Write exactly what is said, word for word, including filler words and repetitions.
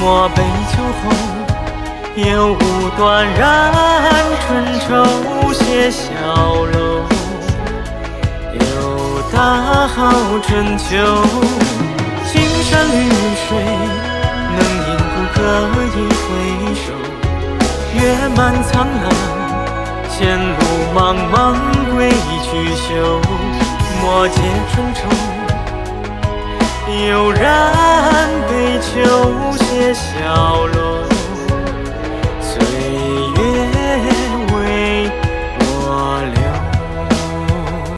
莫悲秋后，有无断然春愁写小楼。有大好春秋，青山绿水，能饮不可以回首。月满苍蓝，前路茫茫归去休。莫解春愁，悠然悲秋写小楼。